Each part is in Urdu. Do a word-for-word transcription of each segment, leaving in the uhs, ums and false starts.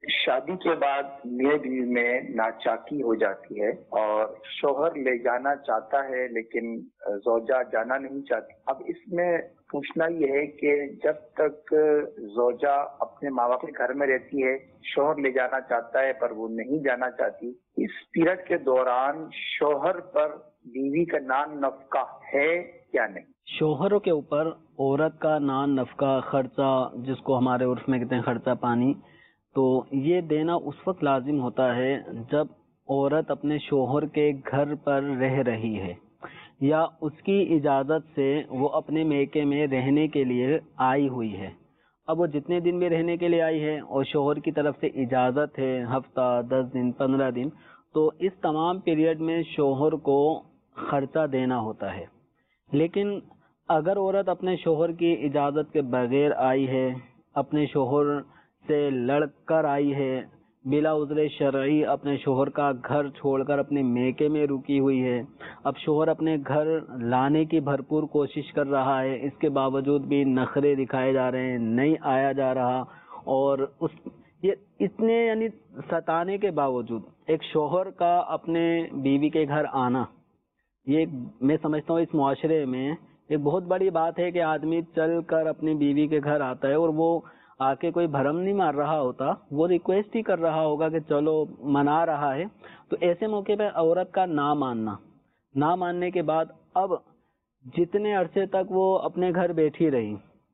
شادی کے بعد میاں بیوی میں ناچاکی ہو جاتی ہے اور شوہر لے جانا چاہتا ہے لیکن زوجہ جانا نہیں چاہتی۔ اب اس میں پوچھنا یہ ہے کہ جب تک زوجہ اپنے ماں باپ کے گھر میں رہتی ہے، شوہر لے جانا چاہتا ہے پر وہ نہیں جانا چاہتی، اس پیریڈ کے دوران شوہر پر بیوی کا نان نفقہ ہے یا نہیں؟ شوہروں کے اوپر عورت کا نان نفقہ، خرچہ، جس کو ہمارے عرف میں کہتے ہیں خرچہ پانی، تو یہ دینا اس وقت لازم ہوتا ہے جب عورت اپنے شوہر کے گھر پر رہ رہی ہے یا اس کی اجازت سے وہ اپنے میکے میں رہنے کے لیے آئی ہوئی ہے۔ اب وہ جتنے دن بھی رہنے کے لیے آئی ہے اور شوہر کی طرف سے اجازت ہے ہفتہ، دس دن، پندرہ دن، تو اس تمام پیریڈ میں شوہر کو خرچہ دینا ہوتا ہے۔ لیکن اگر عورت اپنے شوہر کی اجازت کے بغیر آئی ہے، اپنے شوہر سے لڑ کر آئی ہے، بلا عذر شرعی اپنے شوہر کا گھر چھوڑ کر اپنے میکے میں رکی ہوئی ہے، اب شوہر اپنے گھر لانے کی بھرپور کوشش کر رہا ہے، اس کے باوجود بھی نخرے دکھائے جا رہے ہیں، نہیں آیا جا رہا، اور اس یہ اتنے یعنی ستانے کے باوجود ایک شوہر کا اپنے بیوی کے گھر آنا، یہ میں سمجھتا ہوں اس معاشرے میں ایک بہت بڑی بات ہے کہ آدمی چل کر اپنی بیوی کے گھر آتا ہے اور وہ آ کے کوئی بھرم نہیں مار رہا ہوتا، وہ ریکویسٹ ہی کر رہا ہوگا کہ چلو منا رہا ہے۔ تو ایسے موقع پہ عورت کا نہ ماننا، نہ ماننے کے بعد اب جتنے عرصے تک وہ اپنے گھر بیٹھی رہی،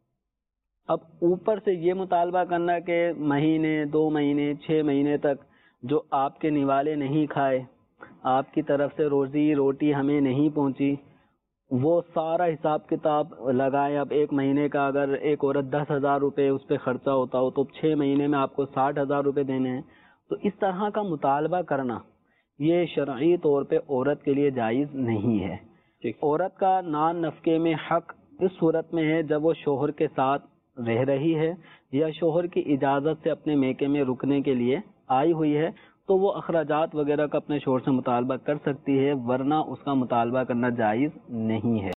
اب اوپر سے یہ مطالبہ کرنا کہ مہینے، دو مہینے، چھ مہینے تک جو آپ کے نوالے نہیں کھائے، آپ کی طرف سے روزی روٹی ہمیں نہیں پہنچی، وہ سارا حساب کتاب لگائیں۔ اب ایک مہینے کا اگر ایک عورت دس ہزار روپے اس پہ خرچہ ہوتا ہو تو چھ مہینے میں آپ کو ساٹھ ہزار روپے دینے ہیں، تو اس طرح کا مطالبہ کرنا یہ شرعی طور پہ عورت کے لیے جائز نہیں ہے۔ عورت کا نان نفقے میں حق اس صورت میں ہے جب وہ شوہر کے ساتھ رہ رہی ہے یا شوہر کی اجازت سے اپنے میکے میں رکنے کے لیے آئی ہوئی ہے، تو وہ اخراجات وغیرہ کا اپنے شوہر سے مطالبہ کر سکتی ہے، ورنہ اس کا مطالبہ کرنا جائز نہیں ہے۔